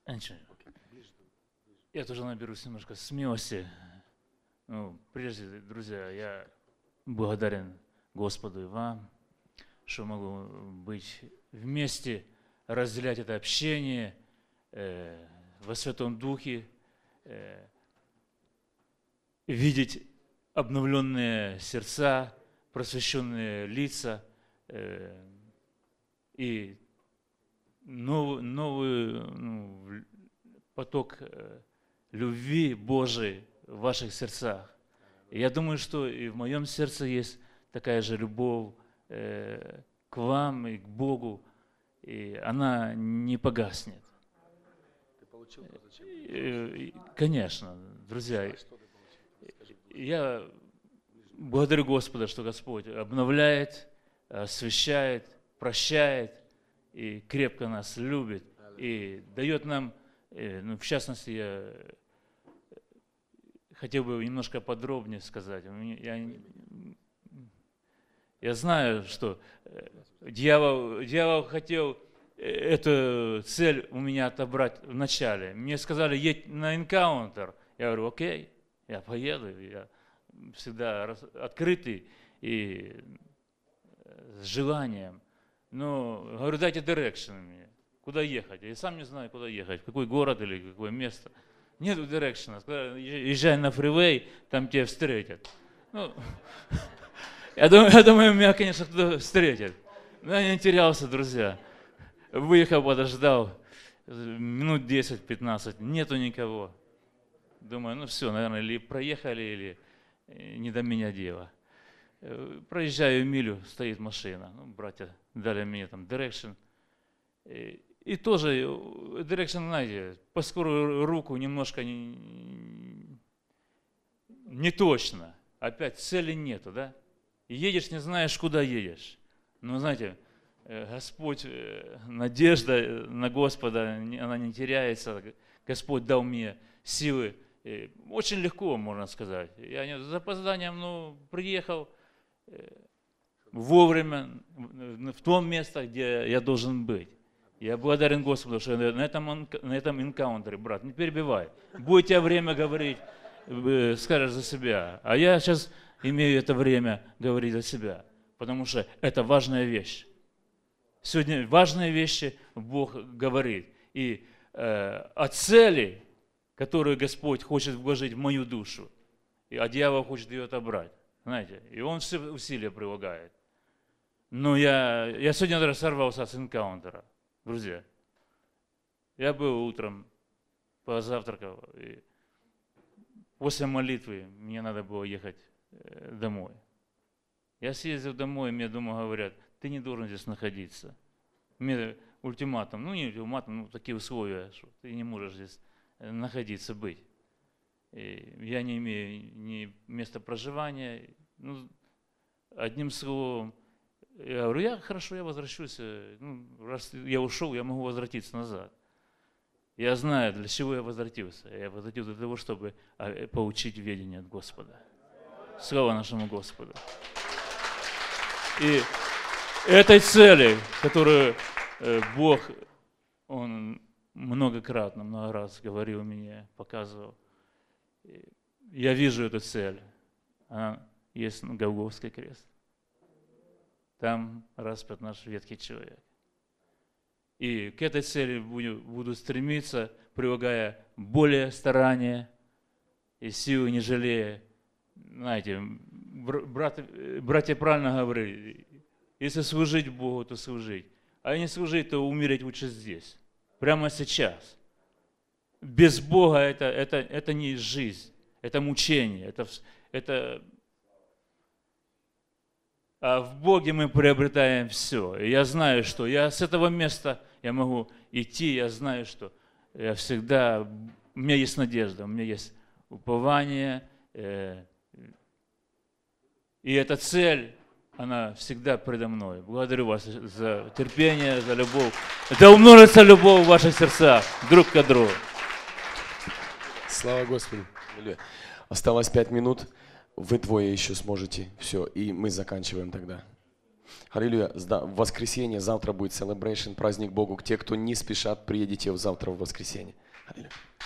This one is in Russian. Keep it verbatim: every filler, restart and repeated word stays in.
Я тоже наберусь немножко смелости. Ну, прежде, друзья, я благодарен Господу и вам, что могу быть вместе, разделять это общение э, во Святом Духе, э, видеть обновленные сердца, просвещенные лица э, и новый, новый ну, поток э, любви Божией в ваших сердцах. И я думаю, что и в моем сердце есть такая же любовь э, к вам и к Богу, и она не погаснет. Ты получил то, зачем? Э, Конечно, друзья, я благодарю Господа, что Господь обновляет, освящает, прощает и крепко нас любит и дает нам, ну, в частности, я хотел бы немножко подробнее сказать. Я, я знаю, что дьявол, дьявол хотел эту цель у меня отобрать в начале. Мне сказали, едь на энкаунтер. Я говорю, окей, я поеду. Я всегда открытый и с желанием. Но, говорю, дайте дирекшн мне, куда ехать. Я сам не знаю, куда ехать, в какой город или какое место. Нету дирекшена. Езжай на фривей, там тебя встретят. Ну, я, думаю, я думаю, меня, конечно, кто встретит. Но я не терялся, друзья. Выехал, подождал. Минут десять-пятнадцать. Нету никого. Думаю, ну все, наверное, или проехали, или не до меня дело. Проезжаю милю, стоит машина. Ну, братья дали мне там дирекшн. И, и тоже дирекшн, знаете, по скорую руку немножко не, не точно. Опять цели нету, да? И едешь, не знаешь, куда едешь. Но, знаете, Господь, надежда на Господа, она не теряется. Господь дал мне силы. Очень легко, можно сказать. Я с запозданием, ну, приехал вовремя в том место, где я должен быть. Я благодарен Господу, что на этом, на этом энкаунтере, брат, не перебивай. Будет тебе время говорить, скажешь за себя. А я сейчас имею это время говорить за себя, потому что это важная вещь. Сегодня важные вещи Бог говорит. И э, о цели, которую Господь хочет вложить в мою душу, а дьявол хочет ее отобрать. Знаете, и он все усилия прилагает. Но я, я сегодня даже сорвался с энкаунтера, друзья. Я был утром, позавтракал, и после молитвы мне надо было ехать домой. Я съездил домой, и мне дома говорят, ты не должен здесь находиться. Мне ультиматум, ну не ультиматум, ну такие условия, что ты не можешь здесь находиться, быть. И я не имею ни места проживания. Ну, одним словом, я говорю, я хорошо, я возвращусь. Ну, раз я ушел, я могу возвратиться назад. Я знаю, для чего я возвратился. Я возвратился для того, чтобы получить ведение от Господа. Слава нашему Господу. И этой цели, которую Бог, Он многократно, много раз говорил мне, показывал, я вижу эту цель. Она есть Голгофский крест. Там распят наш ветхий человек. И к этой цели буду, буду стремиться, прилагая более старания и силы не жалея. Знаете, брат, братья правильно говорили, если служить Богу, то служить. А не служить, то умереть лучше здесь, прямо сейчас. Без Бога это, это, это не жизнь, это мучение, это, это... А в Боге мы приобретаем все. И я знаю, что я с этого места я могу идти, я знаю, что я всегда, у меня есть надежда, у меня есть упование, э, и эта цель, она всегда предо мной. Благодарю вас за терпение, за любовь. Да умножится любовь в ваших сердцах друг к другу. Слава Господу. Осталось пять минут. Вы двое еще сможете. Все, и мы заканчиваем тогда. Аллилуйя. Зда- В воскресенье завтра будет celebration, праздник Богу. Те, кто не спешат, приедете завтра в воскресенье. Аллилуйя.